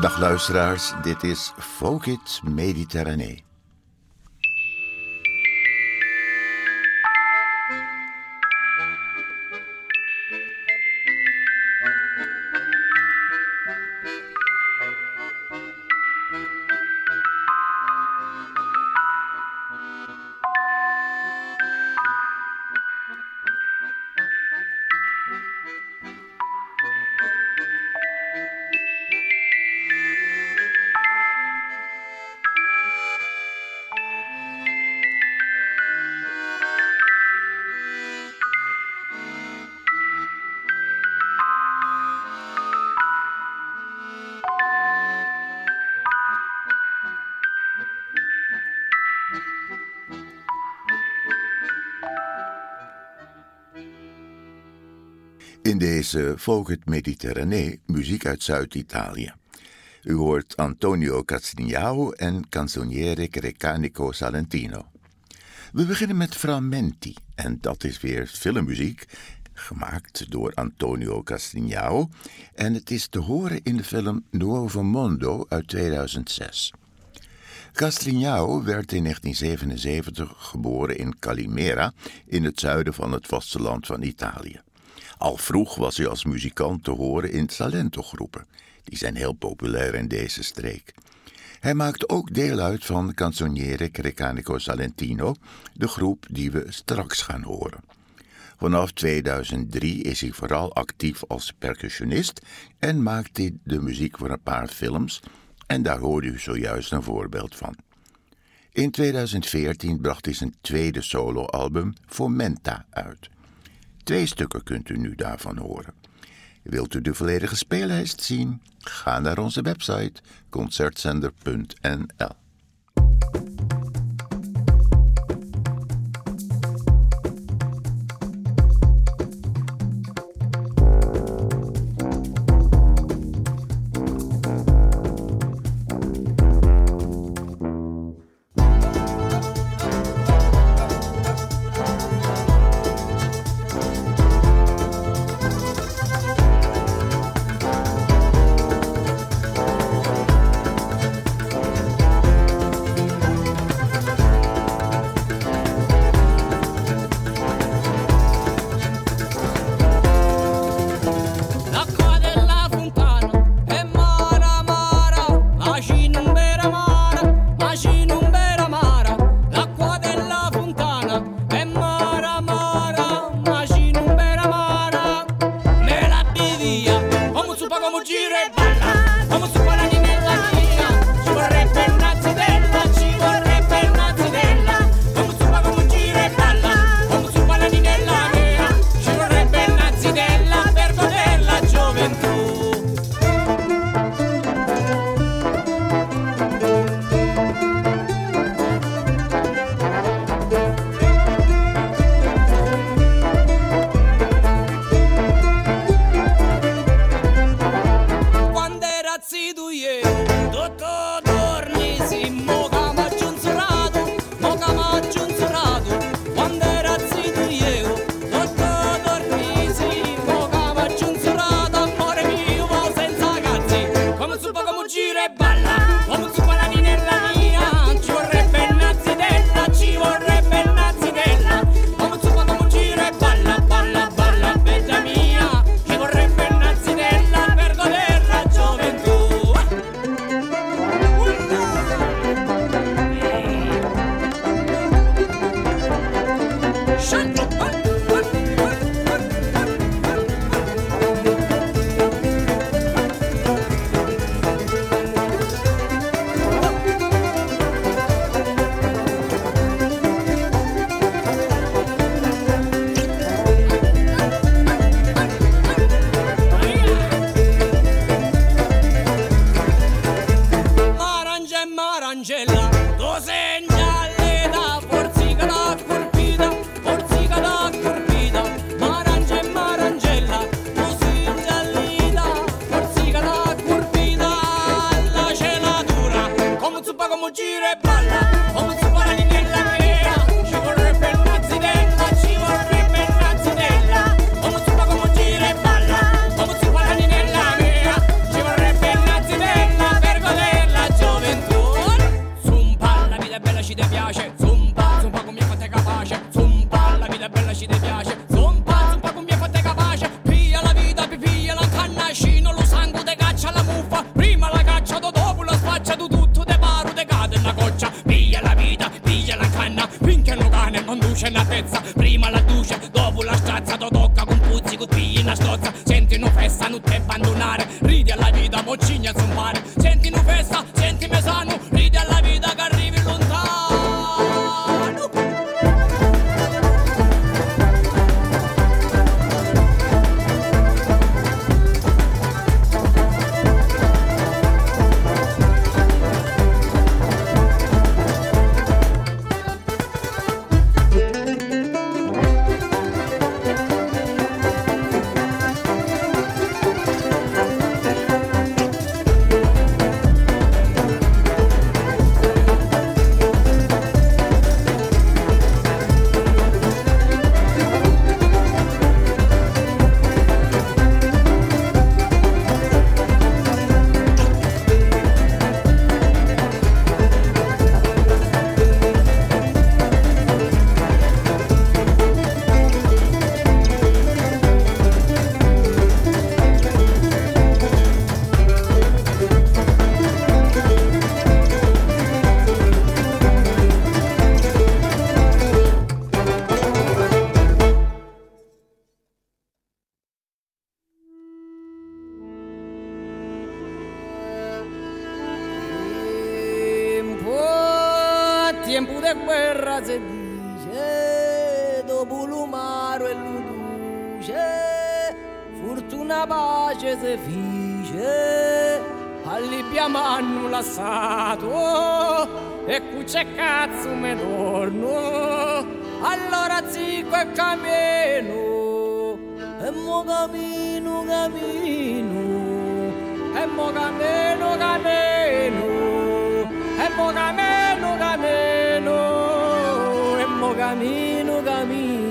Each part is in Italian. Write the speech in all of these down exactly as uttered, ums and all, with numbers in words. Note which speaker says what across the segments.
Speaker 1: Dag luisteraars, dit is Folk It Mediterranee. In deze Folk It Mediterranee muziek uit Zuid-Italië. U hoort Antonio Castignao en Canzoniere Grecanico Salentino. We beginnen met Frammenti en dat is weer filmmuziek, gemaakt door Antonio Castignao en het is te horen in de film Nuovo Mondo uit tweeduizend zes. Castignao werd in negentien zevenenzeventig geboren in Calimera in het zuiden van het vasteland van Italië. Al vroeg was hij als muzikant te horen in Salento-groepen. Die zijn heel populair in deze streek. Hij maakte ook deel uit van Canzoniere Grecanico Salentino, de groep die we straks gaan horen. Vanaf tweeduizend drie is hij vooral actief als percussionist en maakt hij de muziek voor een paar films en daar hoorde u zojuist een voorbeeld van. In tweeduizend veertien bracht hij zijn tweede soloalbum Fomenta uit. Twee stukken kunt u nu daarvan horen. Wilt u de volledige speellijst zien? Ga naar onze website concertzender punt n l.
Speaker 2: Sido e abbandonare. Ridi alla vita, moccigna zompare. Senti una festa, senti mesano. Ridi alla vita che arrivi lontano.
Speaker 3: Tiempo de guerra se dice, dopo l'umaro e l'uduce, fortuna pace se fice, all'ibbiamo hanno lasciato, e qui c'è cazzo me torno, allora zicco e cammino, e mo cammino, cammino, e mo cammino, cammino, e mo cammino, cammino, e mo cammino, cammino.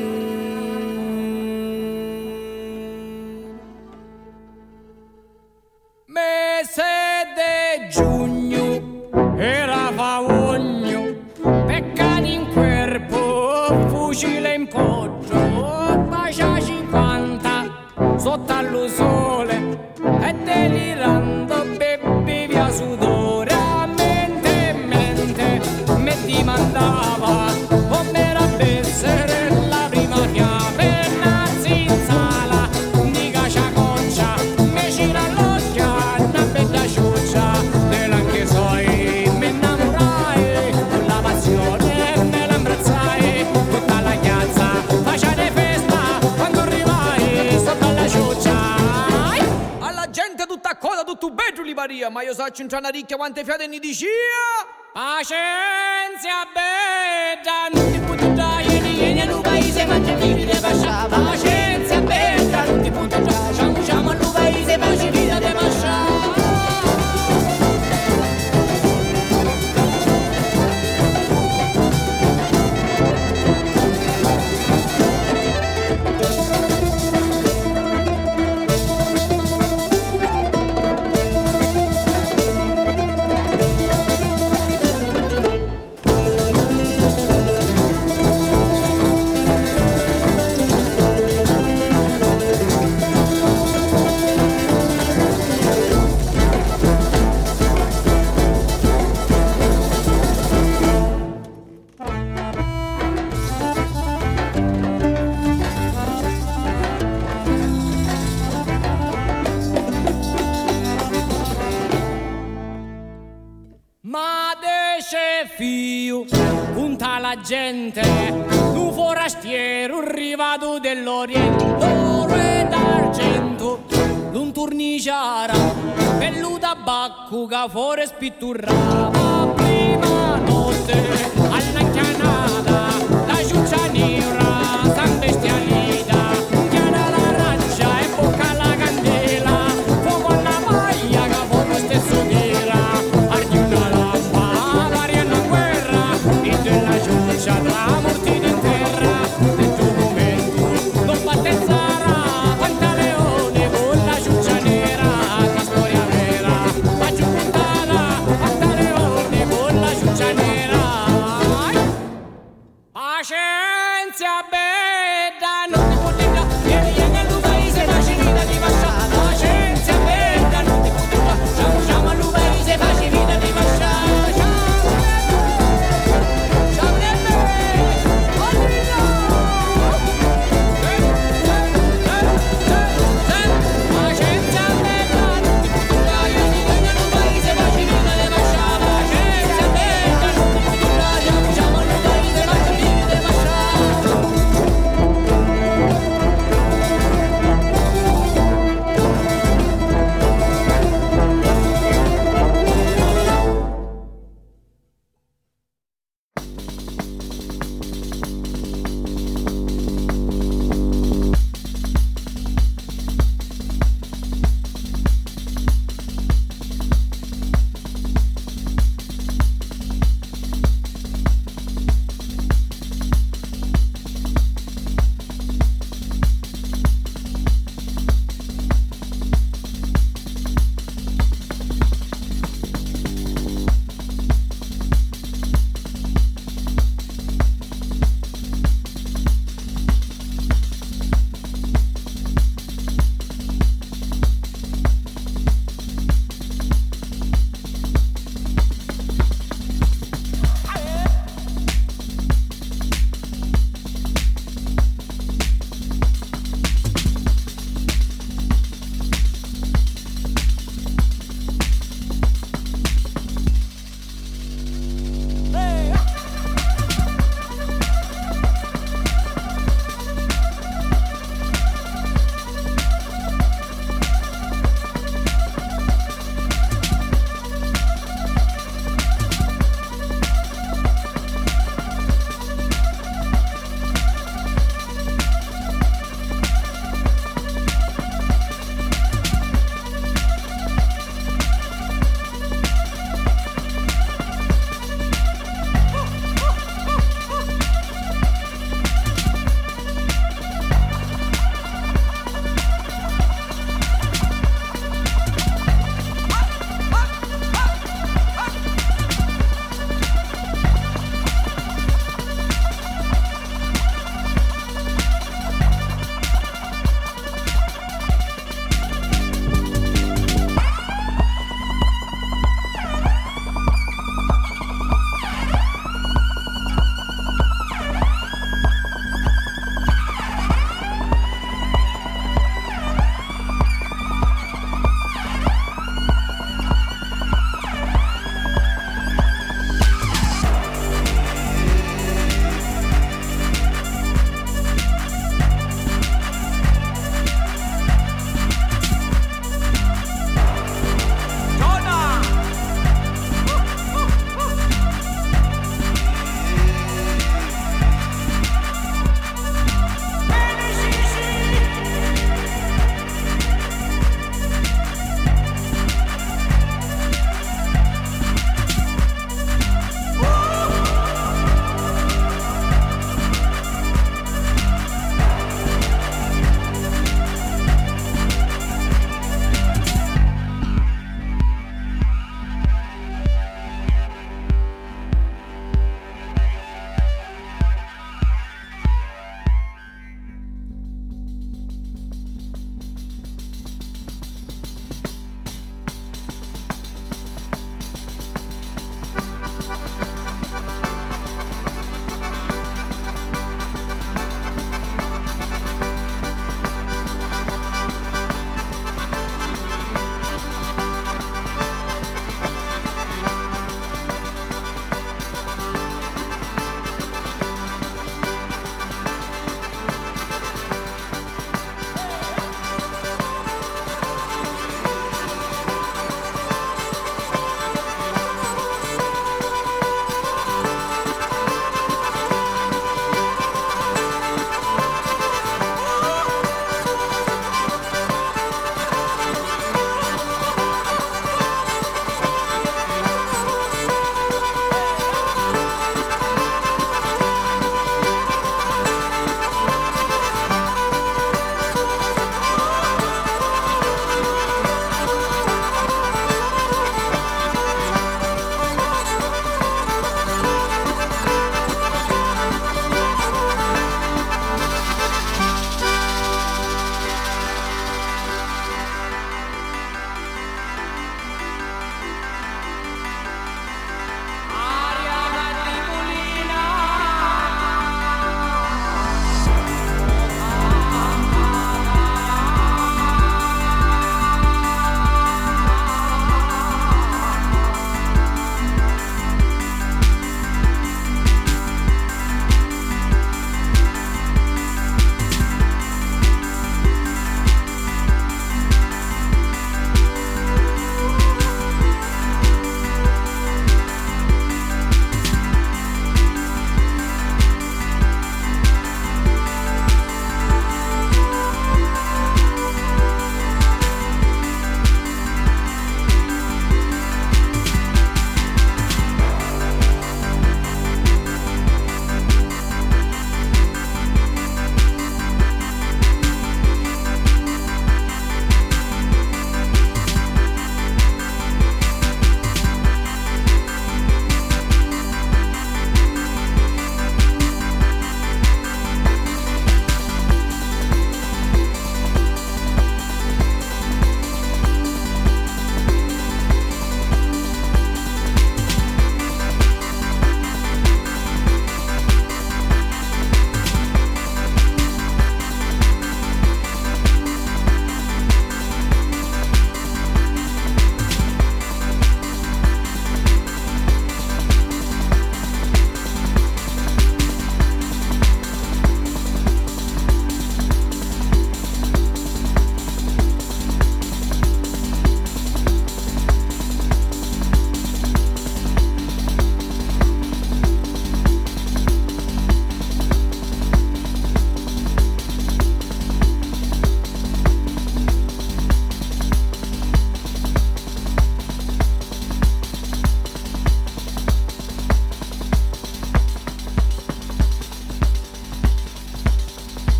Speaker 3: Mese de giugno era favogno, peccati in corpo, fucile in poggio, bacia cinquanta sotto allo sole e delirando bevi via sudore. A mente e mente mi dimandava come era essere la prima chiave, nazi in sala di caciacoccia, mi gira l'occhio una bella ciuccia, dell'anche soi mi innamorai con la passione, me l'abbrazzai tutta la piazza, facciate festa quando arrivai sotto alla ciuccia. Alla gente tutta a coda, tutto bello li varia, ma io so c'entrare una ricchia quante fiate ne dicia. Pazienza bella, non ti butto già, ieni ieni al paese, mangia vivi de pascià. Pazienza bella, non ti butto già, ciamo ciamo al paese, mangia vivi de pascià. Ma desce fio, punta la gente, un forastiero arrivato dell'Oriente, d'oro e d'argento, l'un turniciara, bello tabacco che fuori spitturrava. Prima notte, alla chianata, la ciuccia nera, san bestialita, chiara la raccia e bocca alla candela, fuoco alla maglia che fuori stesso tira. Tra morti in terra, nel tuo momento non battezzara, Pantaleone con la ciuccia nera, di storia vera, a giù puntata, Pantaleone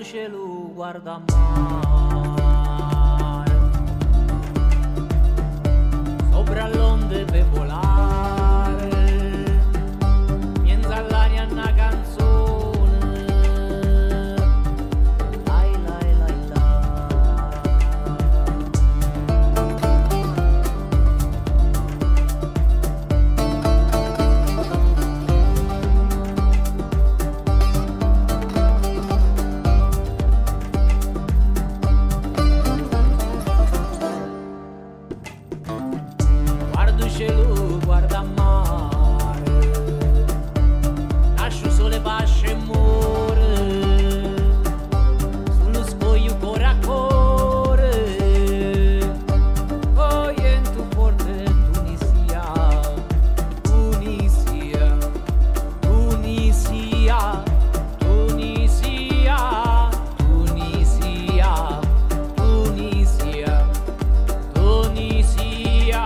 Speaker 4: Guardușelu, guarda mare, sopra l'onde pe volare, mienza all'aria una canzone, lai lai lai la. Guardușelu, guarda mare, lasciu sole pasce e muore, sullo scoglio cuore a cuore, poi entro forte Tunisia, Tunisia, Tunisia, Tunisia, Tunisia, Tunisia, Tunisia.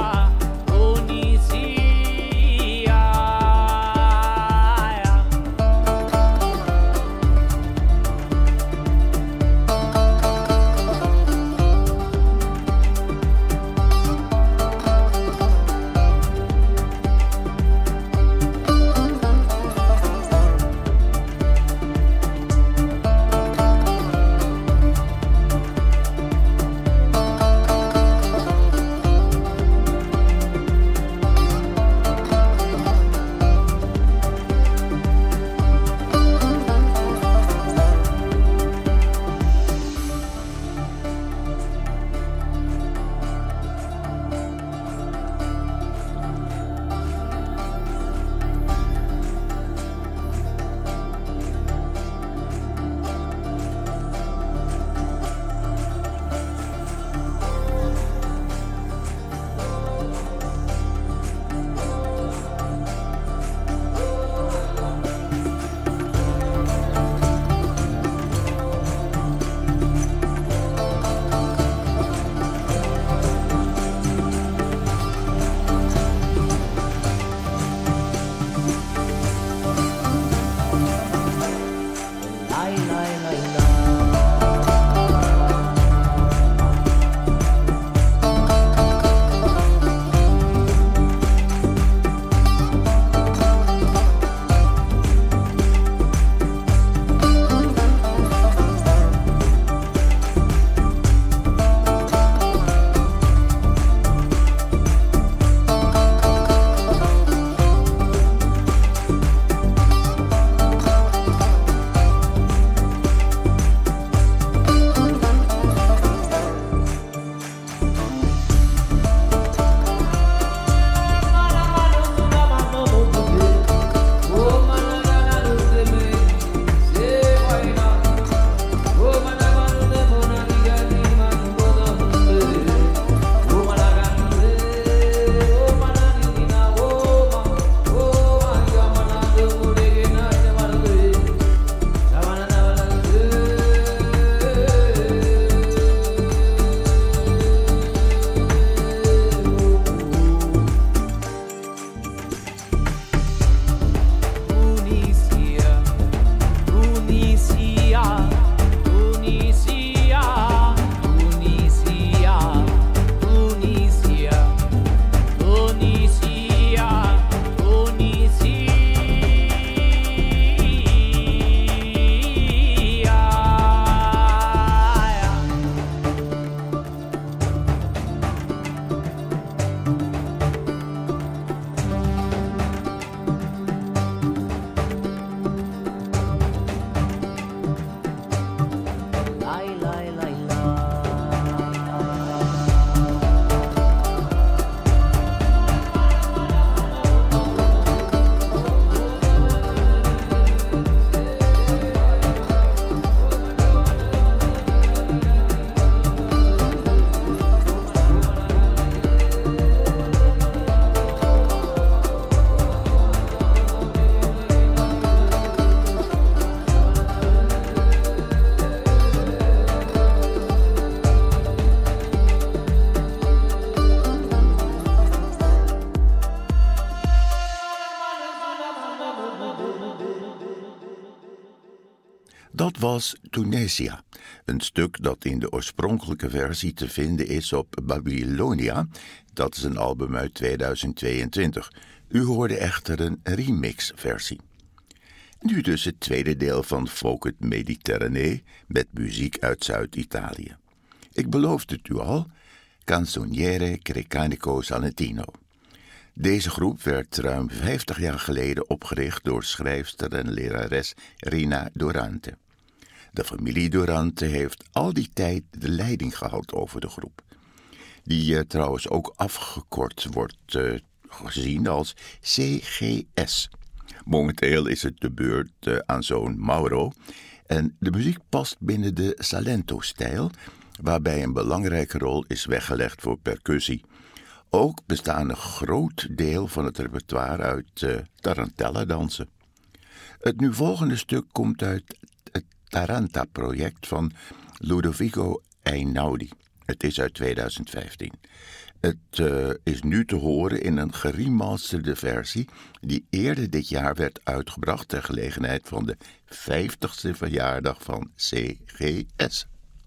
Speaker 1: Dat was Tunisia, een stuk dat in de oorspronkelijke versie te vinden is op Babylonia. Dat is een album uit tweeduizend tweeëntwintig. U hoorde echter een remixversie. Nu dus het tweede deel van Folk het Mediterranee met muziek uit Zuid-Italië. Ik beloofde het u al, Canzoniere Grecanico Salentino. Deze groep werd ruim vijftig jaar geleden opgericht door schrijfster en lerares Rina Durante. De familie Durante heeft al die tijd de leiding gehad over de groep, die uh, trouwens ook afgekort wordt uh, gezien als C G S. Momenteel is het de beurt uh, aan zoon Mauro en de muziek past binnen de Salento-stijl, waarbij een belangrijke rol is weggelegd voor percussie. Ook bestaan een groot deel van het repertoire uit uh, tarantella-dansen. Het nu volgende stuk komt uit het Taranta-project van Ludovico Einaudi. Het is uit tweeduizend vijftien. Het uh, is nu te horen in een geremasterde versie die eerder dit jaar werd uitgebracht ter gelegenheid van de vijftigste verjaardag van C G S.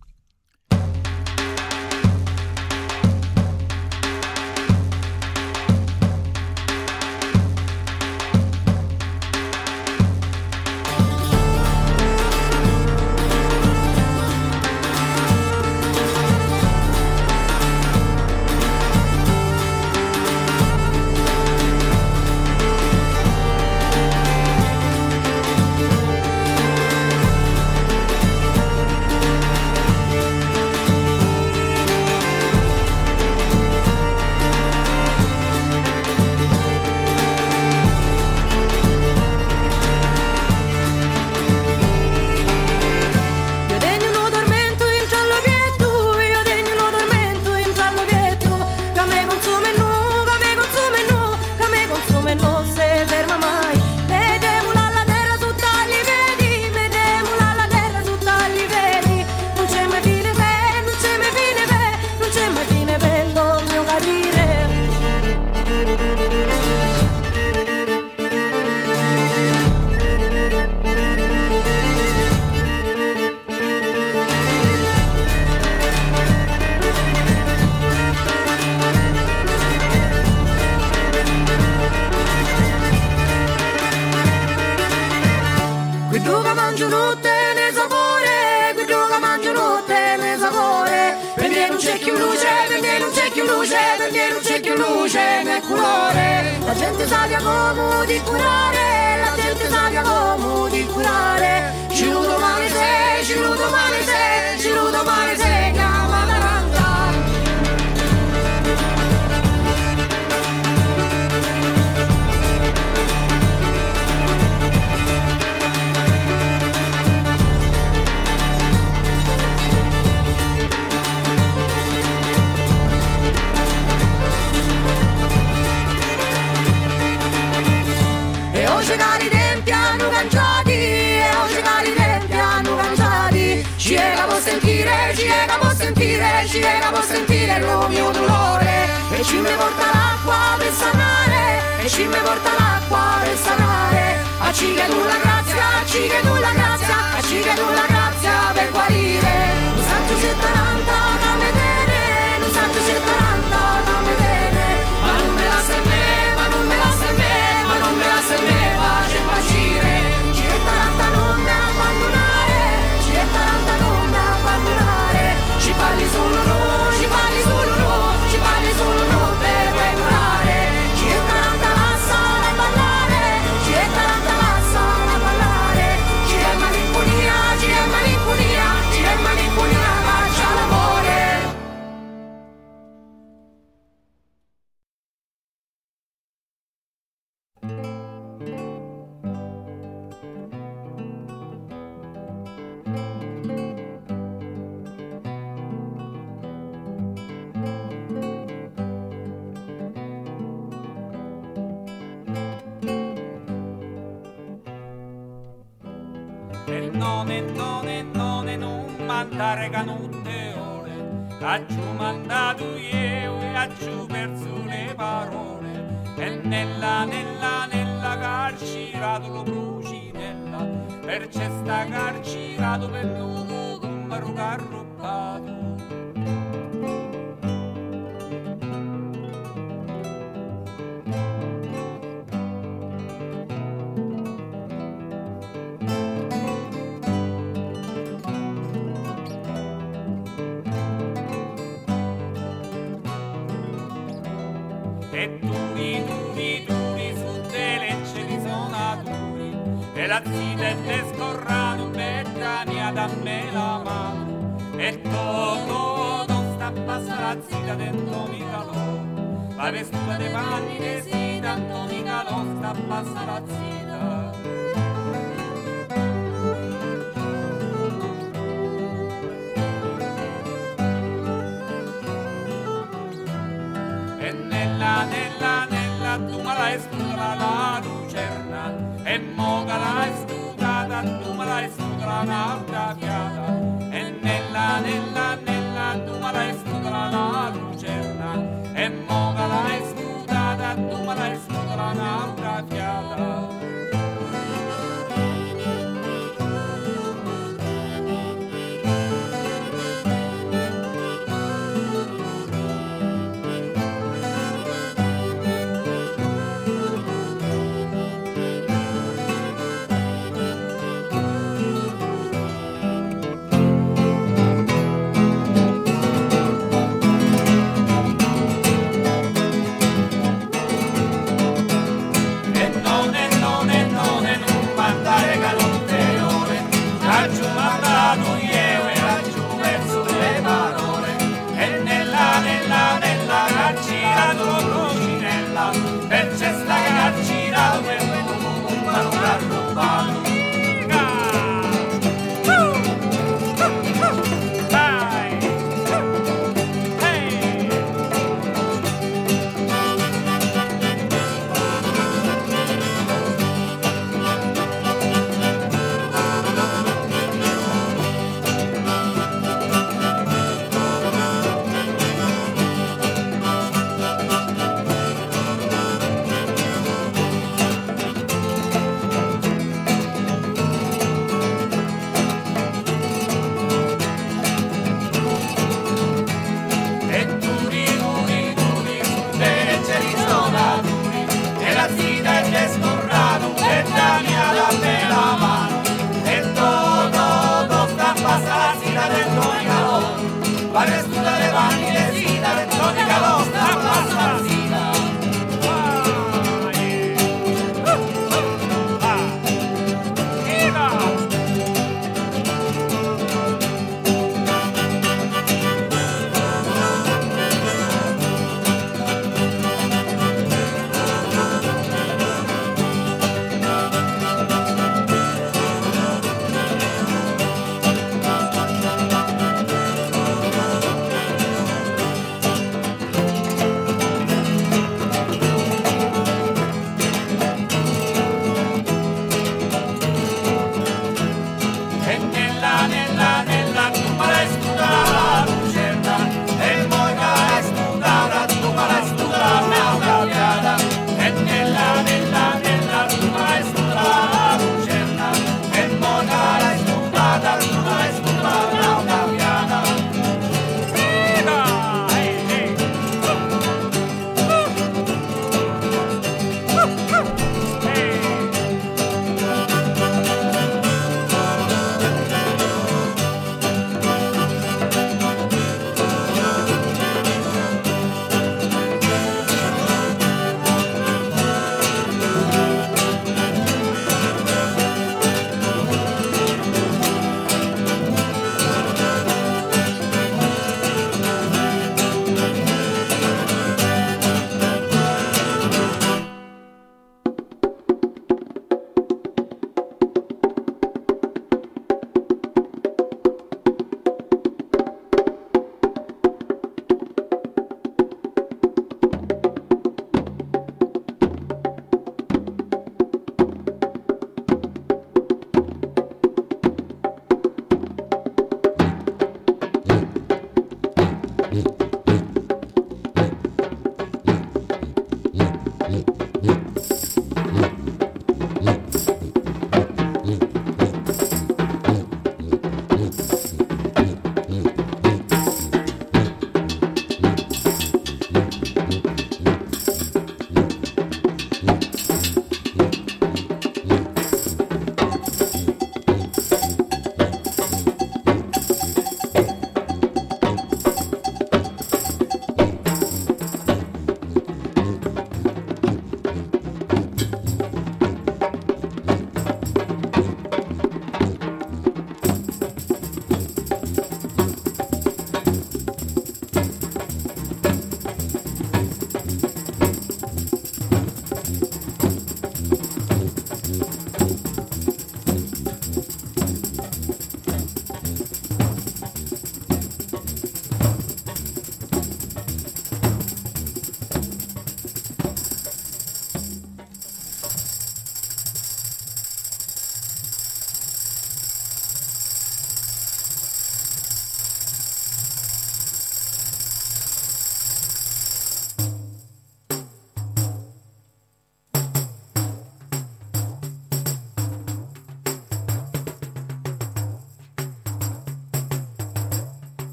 Speaker 5: La gente sa come di curare, la gente sa come di curare. Ci ludo male se, ci ludo male se, ci ludo male se, chiama Taranta. Oggi cari tempi hanno cangiati, e oggi cari tempi hanno cangiati. Ci è che può sentire, ci è che può sentire, ci è che può sentire il mio dolore. E ci mi porta l'acqua per sanare, e ci mi porta l'acqua per sanare. A ci che tu la grazia, a ci che tu la grazia, a ci che tu la grazia per guarire. Un santo c'è Taranta da vedere, un santo c'è Taranta da vedere. Ma non me la sei me, ma non me la sei me, ma non me la sei me. Ci è Taranta non da abbandonare, ci è Taranta non da abbandonare. Ci parli solo no, ci parli solo no, ci parli solo no per regolare. Ci è Taranta lassa da ballare, ci è Taranta lassa da ballare. Ci è malinconia, ci è malinconia, ci è malinconia, faccia l'amore.
Speaker 6: E non e non e non e non mandare canutte ore, a giù mandato io e a giù perso le parole. E nella, nella, nella carcerato lo bruci nella fiata, per c'è sta carcerato per l'uomo come un carruppato. E duri, duri, duri su te lecce di sonaturi, e la zita e te scorrano becca mia da me la mano, e todo non sta a passare la zita dentro mi calò, la vestura dei panni che si tanto mi calò sta a passare la zita. E nella, nella, nella tu me l'hai studiata la lucerna, e mo che l'hai studiata tu me l'hai studiata un'altra fiata. E nella, nella, nella tu me l'hai studiata la lucerna, e mo che l'hai studiata tu me l'hai studiata un'altra fiata.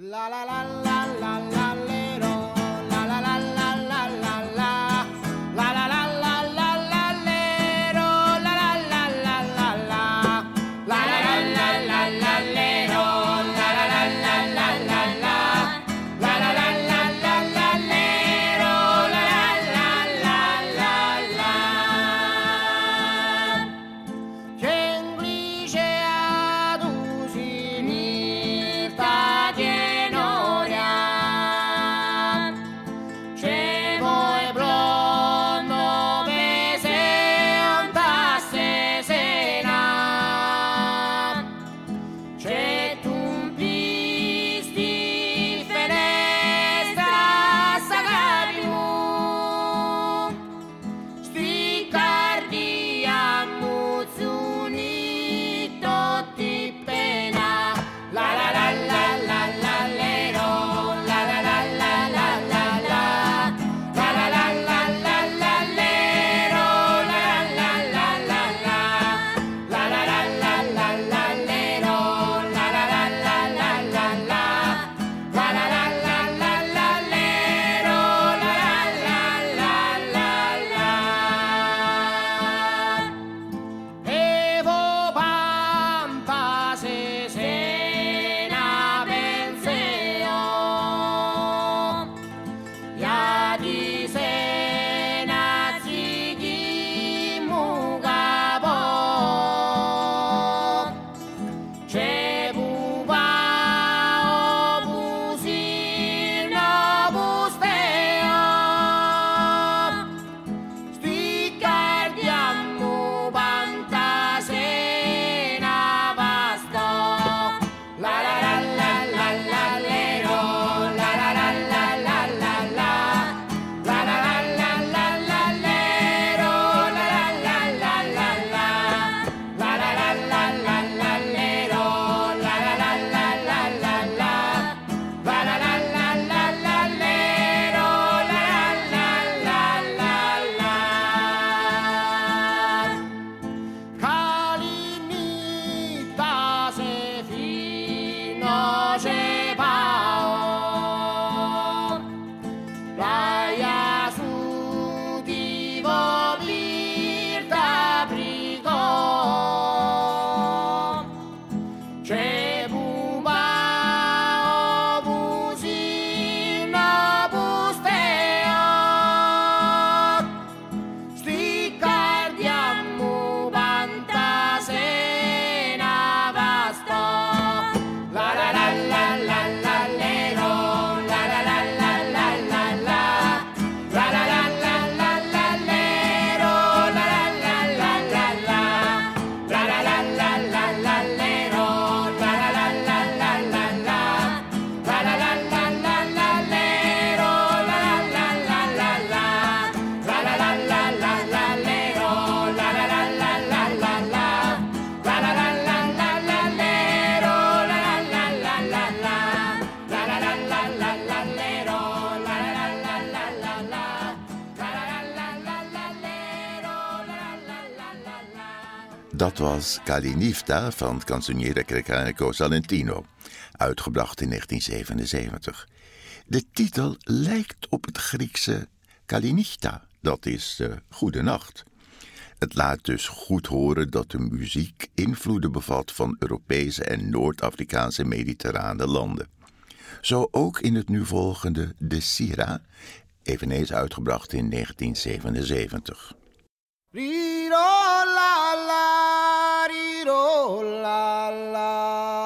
Speaker 3: La la la la la la lero, la la la la la la la, la la la la la la lero, la la la la la la, la la la la la la lero, la la la la la la la, la la la la la la lero, la la la la la la. Che inglice ad usinita genoria, c'è voi pronto mese ontasse sena, c'è tu visti finestra sagabimu, sti cardi ammuzzuni totti pena, la la la la la la lero, la la la la la la la, la la la la la la lero, la la la la la la, la la la la la la lero, la la la la la la la, la la la la la la lero, la la la la la la. Evo pampa se sena penseo, ya di sena zigi mugabo, c'è buba o busino busteo, sti cardiamo pantasena vasto, la la la la la la lero, la la la la la la la, la la la la la la lero, la la la la la la, la la la la la la lero, la la la la la la la, la la la la la la lero, la la la la la la. Calinita se fino c'è pao, playa su di virta brigo, c'è buba o busino busteo, sti cardiamo pantasena vasto, la la la la la la lero, la la la la la la la, la la la la la la lero, la la la la la la, la la la la la la lero, la la la la la la la, la la la la la la lero, la la la la la la, la la la la la la lero, la la la la la la la, la la la la la la lero, la la la la la la, la la la la la la lero, la la la la la la la, la la la la la la lero, la la la la la.
Speaker 1: Dat was Kalinifta van het canzoniere Grecanico Salentino, uitgebracht in negentien zevenenzeventig. De titel lijkt op het Griekse Kalinichta, dat is uh, goede nacht. Het laat dus goed horen dat de muziek invloeden bevat van Europese en Noord-Afrikaanse mediterrane landen. Zo ook in het nu volgende De Sira, eveneens uitgebracht in negentien zevenenzeventig.
Speaker 3: Riro la la, riro la la.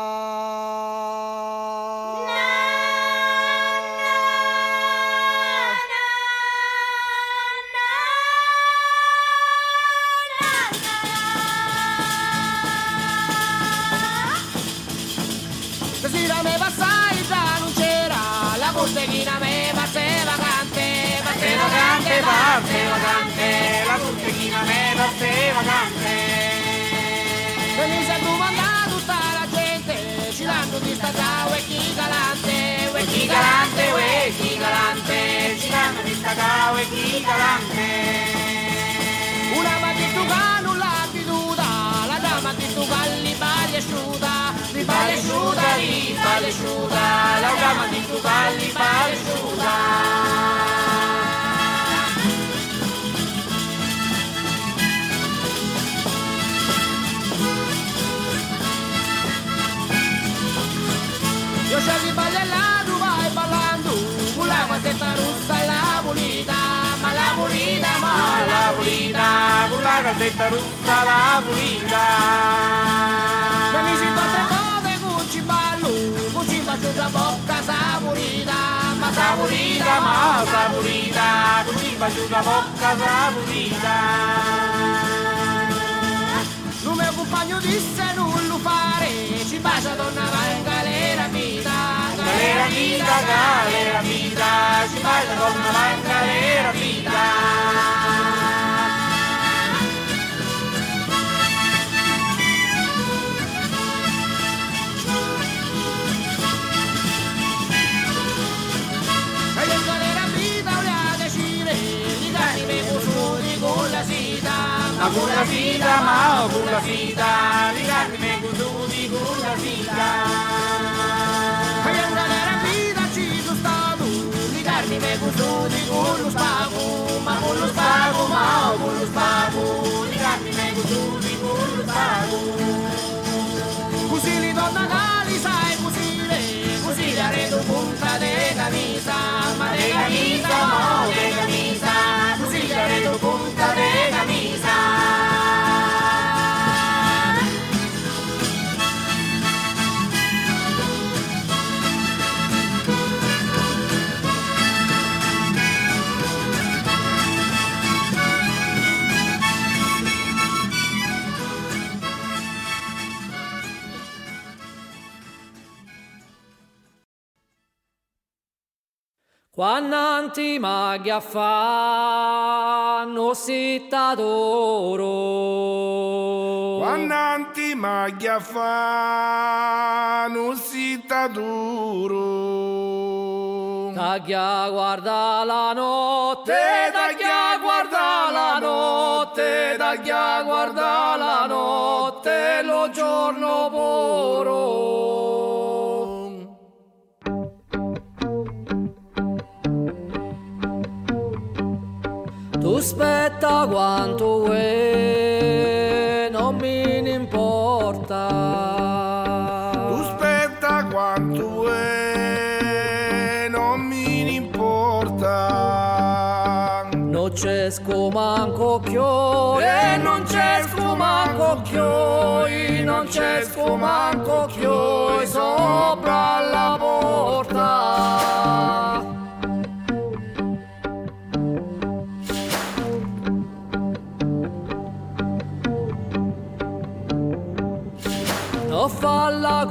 Speaker 3: Stasera me passai già non c'era, la botteghina me passe vacante, passe vacante, passe vacante, la botteghina me passe vacante. E mi sei comandata tutta la gente, girando di sta già, uè chi galante, uè chi galante, uè chi galante, girando di sta già, uè chi galante. Una mattina non l'ha veduta, la dama di tu galli baglia asciuta, li baglia asciuta, li baglia asciuta, la
Speaker 6: la casetta russa la pulita.
Speaker 3: Se mi si batte come cucci ballo, cucci faccio la bocca saporita, ma
Speaker 6: Saporita, ma saporita, così faccio la bocca saporita.
Speaker 3: Il mio compagno disse non lo fare, ci bacia donna va in galera vita,
Speaker 6: Galera vita, galera vita, ci bacia donna va in galera vita. Ma con la sita, ma con la sita, rigardi me così con la sita.
Speaker 3: E andare a vita ci sono stato, rigardi me così con lo spago, ma con lo spago, ma con lo spago, rigardi me così con lo spago. Così li donna cali sai cosire, così la redo punta de camisa, ma de camisa, ma de camisa, così la redo punta de camisa.
Speaker 4: Quando ti maglia fanno sitta d'oro,
Speaker 7: Quando ti maglia fanno sitta d'oro,
Speaker 4: taglia guarda la notte, taglia guarda la notte, taglia guarda la notte, lo giorno poro. Tu aspetta quanto vuoi, non mi ne importa.
Speaker 7: Tu aspetta quanto vuoi, non mi ne importa.
Speaker 4: Non c'è scumanco chioi, e non c'è scumanco chioi, non c'è scumanco chioi sopra la porta. Non falla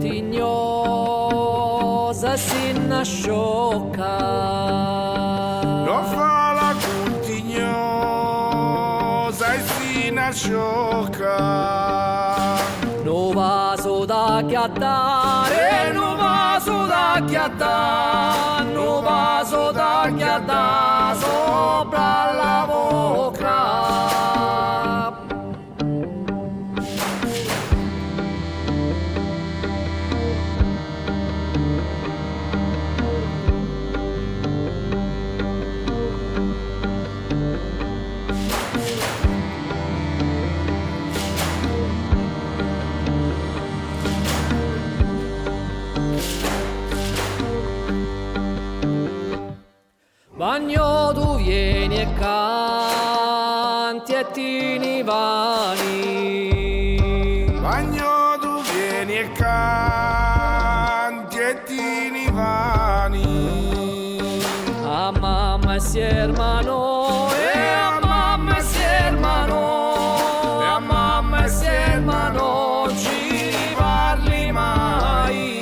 Speaker 4: contignosa, si nasciocca.
Speaker 7: Non fa la contignosa e si nasciocca.
Speaker 4: No vaso da chiattare, no vaso da chiattare, no vaso da chiattare sopra la bocca. Bagno tu vieni e canti e tini vani.
Speaker 7: Bagno tu vieni e canti e tini vani.
Speaker 4: A mamma e si ermano, e a mamma e si ermano, e a mamma e si ermano, ci parli mai.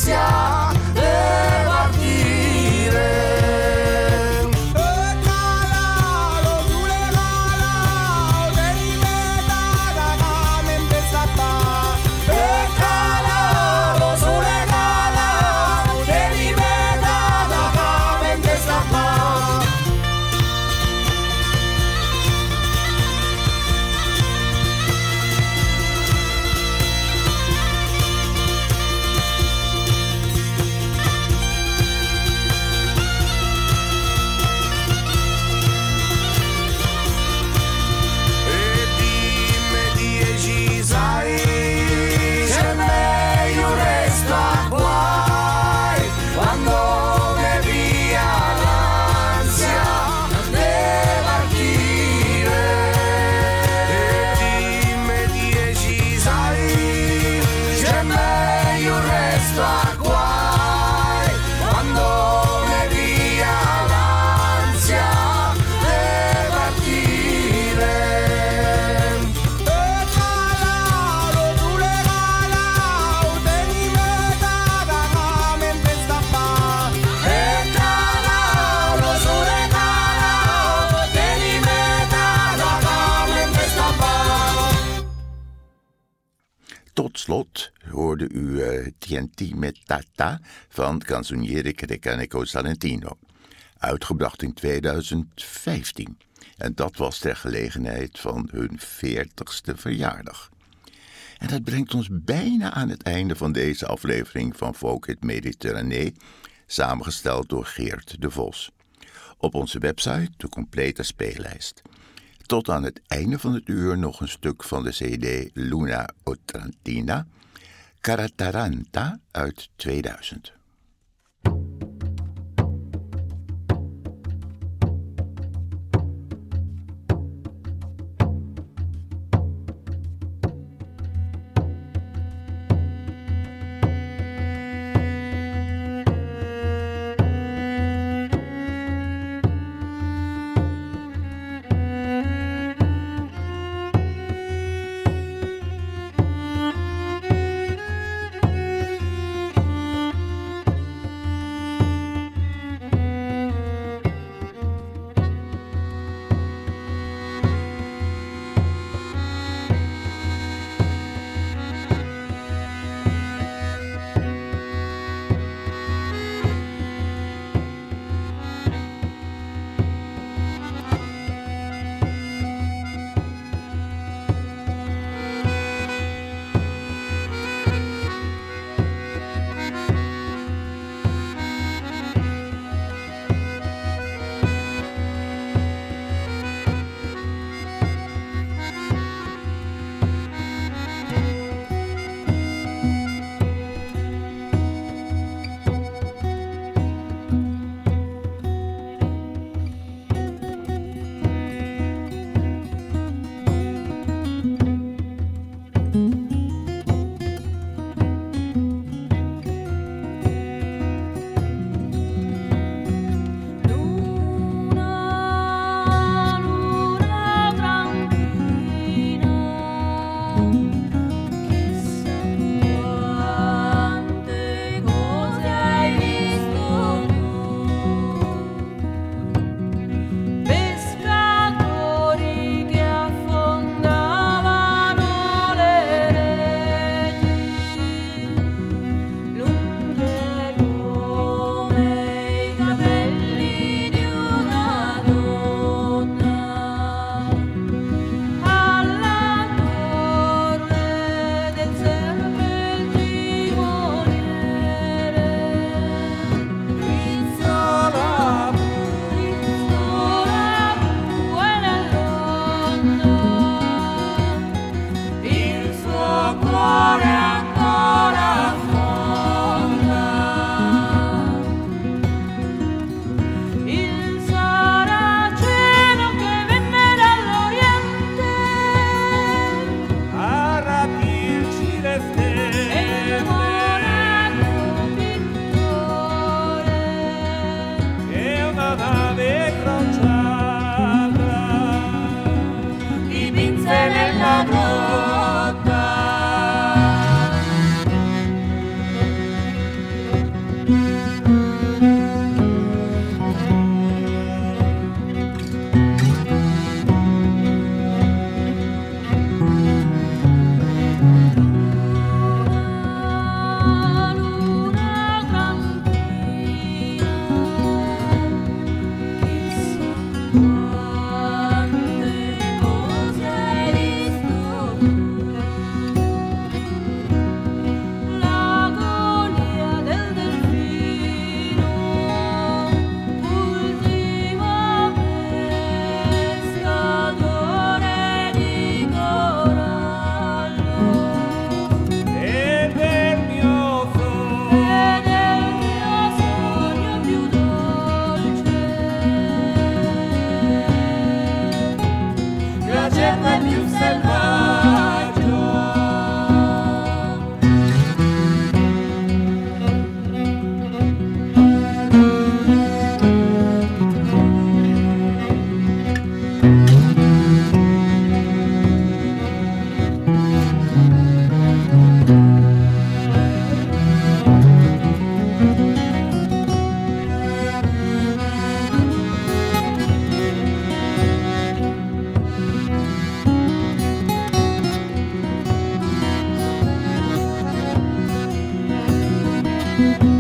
Speaker 7: l'ansia de partire. E calalo sulle calao, te rimeta da mente stappa. E calalo sulle calao, te rimeta da mente stappa.
Speaker 1: Tot slot hoorde u uh, T N T met Tata van Canzoniere Crecanico Salentino, uitgebracht in tweeduizend vijftien. En dat was ter gelegenheid van hun veertigste verjaardag. En dat brengt ons bijna aan het einde van deze aflevering van Folkhit Mediterranee, samengesteld door Geert de Vos. Op onze website de complete speellijst. Tot aan het einde van het uur nog een stuk van de cd Luna Otrantina, Carataranta uit tweeduizend.
Speaker 5: Thank you.